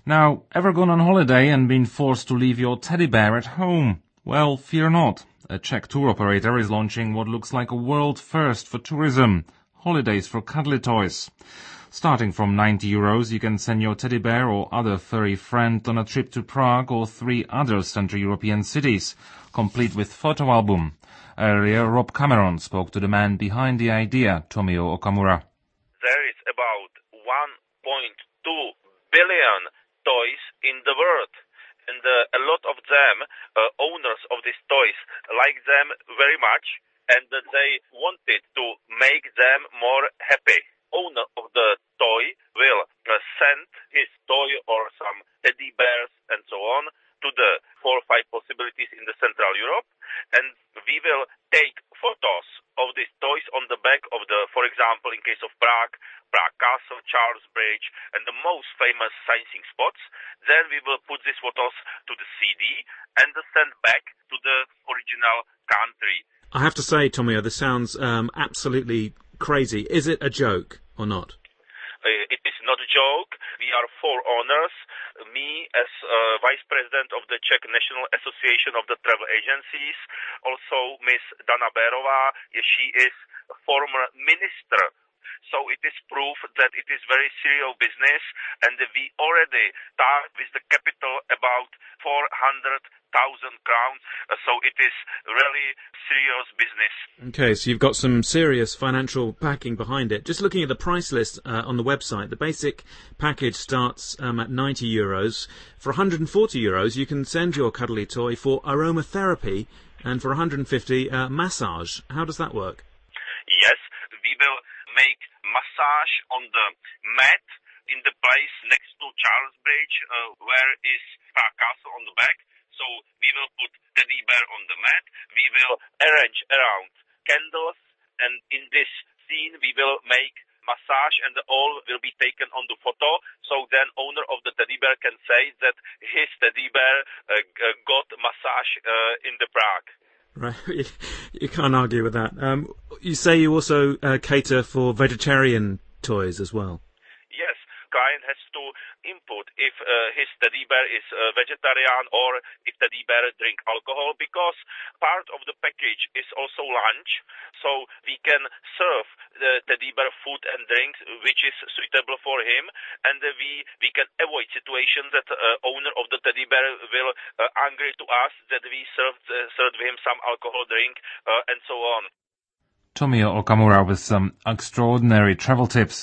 Now, ever gone on holiday and been forced to leave your teddy bear at home? Well, fear not. A Czech tour operator is launching what looks like a world first for tourism. Holidays for cuddly toys. Starting from €90, you can send your teddy bear or other furry friend on a trip to Prague or 3 other Central European cities, complete with photo album. Earlier, Rob Cameron spoke to the man behind the idea, Tomio Okamura. There is about 1.2 billion toys in the world. And a lot of them, owners of these toys, like them very much, and they wanted to make them more happy. Owner of the toy will send his toy or some teddy bears and so on to the 4 or 5 possibilities in the Central Europe, and we will take photos of these toys on the back of the, for example, in case of Prague Castle, Charles Bridge, and the most famous sightseeing spots. Then we will put these photos to the CD and send back to the original country. I have to say, Tomio, this sounds absolutely crazy. Is it a joke or not? It is not a joke. We are 4 owners. Me as Vice President of the Czech National Association of the Travel Agencies. Also Miss Dana Bérová. She is a former minister. So it is proof that it is very serious business, and we already start with the capital about 400,000 crowns. So it is really serious business. Okay, so you've got some serious financial backing behind it. Just looking at the price list on the website, the basic package starts at €90. For €140, you can send your cuddly toy for aromatherapy, and for €150, massage. How does that work? Yes, we will make massage on the mat in the place next to Charles Bridge, where is Prague Castle on the back. So we will put teddy bear on the mat. We will arrange around candles, and in this scene we will make massage, and all will be taken on the photo. So then owner of the teddy bear can say that his teddy bear got massage in the Prague. Right, you can't argue with that. You say you also cater for vegetarian toys as well. Yes, client has to input if his teddy bear is vegetarian or if teddy bear drink alcohol, because part of the package is also lunch, so we can serve the teddy bear food and drinks which is suitable for him, and we can avoid situations that owner of the teddy bear will angry to us that we served him some alcohol drink and so on. Tomio Okamura with some extraordinary travel tips.